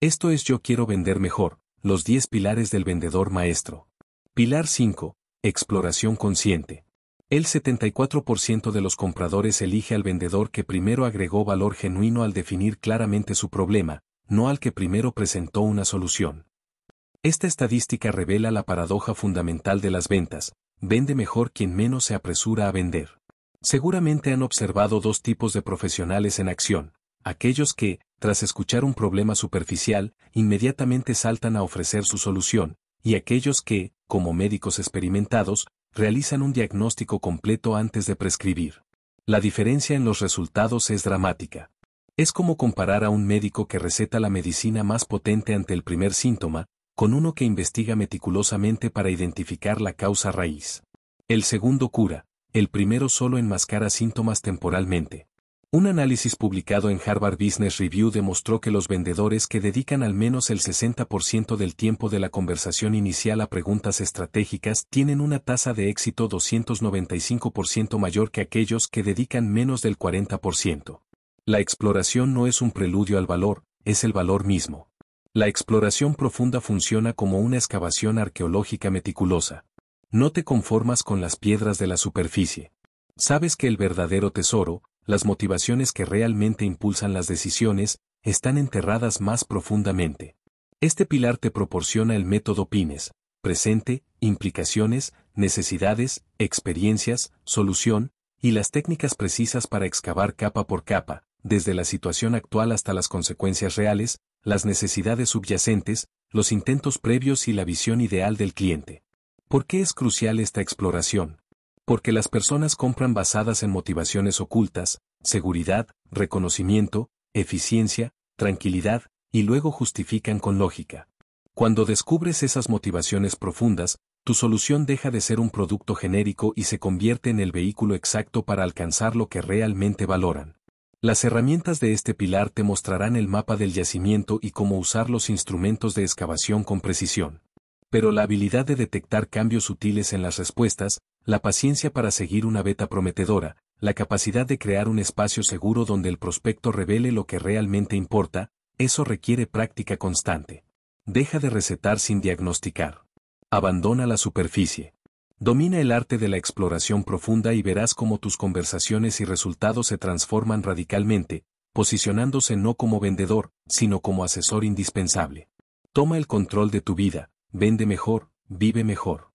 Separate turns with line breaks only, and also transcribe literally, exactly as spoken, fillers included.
Esto es Yo quiero vender mejor, los diez pilares del vendedor maestro. Pilar cinco. Exploración consciente. El setenta y cuatro por ciento de los compradores elige al vendedor que primero agregó valor genuino al definir claramente su problema, no al que primero presentó una solución. Esta estadística revela la paradoja fundamental de las ventas: vende mejor quien menos se apresura a vender. Seguramente han observado dos tipos de profesionales en acción: aquellos que, tras escuchar un problema superficial, inmediatamente saltan a ofrecer su solución, y aquellos que, como médicos experimentados, realizan un diagnóstico completo antes de prescribir. La diferencia en los resultados es dramática. Es como comparar a un médico que receta la medicina más potente ante el primer síntoma, con uno que investiga meticulosamente para identificar la causa raíz. El segundo cura, el primero solo enmascara síntomas temporalmente. Un análisis publicado en Harvard Business Review demostró que los vendedores que dedican al menos el sesenta por ciento del tiempo de la conversación inicial a preguntas estratégicas tienen una tasa de éxito doscientos noventa y cinco por ciento mayor que aquellos que dedican menos del cuarenta por ciento. La exploración no es un preludio al valor, es el valor mismo. La exploración profunda funciona como una excavación arqueológica meticulosa. No te conformas con las piedras de la superficie. Sabes que el verdadero tesoro, las motivaciones que realmente impulsan las decisiones, están enterradas más profundamente. Este pilar te proporciona el método Pines: presente, implicaciones, necesidades, experiencias, solución, y las técnicas precisas para excavar capa por capa, desde la situación actual hasta las consecuencias reales, las necesidades subyacentes, los intentos previos y la visión ideal del cliente. ¿Por qué es crucial esta exploración? Porque las personas compran basadas en motivaciones ocultas: seguridad, reconocimiento, eficiencia, tranquilidad, y luego justifican con lógica. Cuando descubres esas motivaciones profundas, tu solución deja de ser un producto genérico y se convierte en el vehículo exacto para alcanzar lo que realmente valoran. Las herramientas de este pilar te mostrarán el mapa del yacimiento y cómo usar los instrumentos de excavación con precisión. Pero la habilidad de detectar cambios sutiles en las respuestas, la paciencia para seguir una beta prometedora, la capacidad de crear un espacio seguro donde el prospecto revele lo que realmente importa, eso requiere práctica constante. Deja de recetar sin diagnosticar. Abandona la superficie. Domina el arte de la exploración profunda y verás cómo tus conversaciones y resultados se transforman radicalmente, posicionándose no como vendedor, sino como asesor indispensable. Toma el control de tu vida, vende mejor, vive mejor.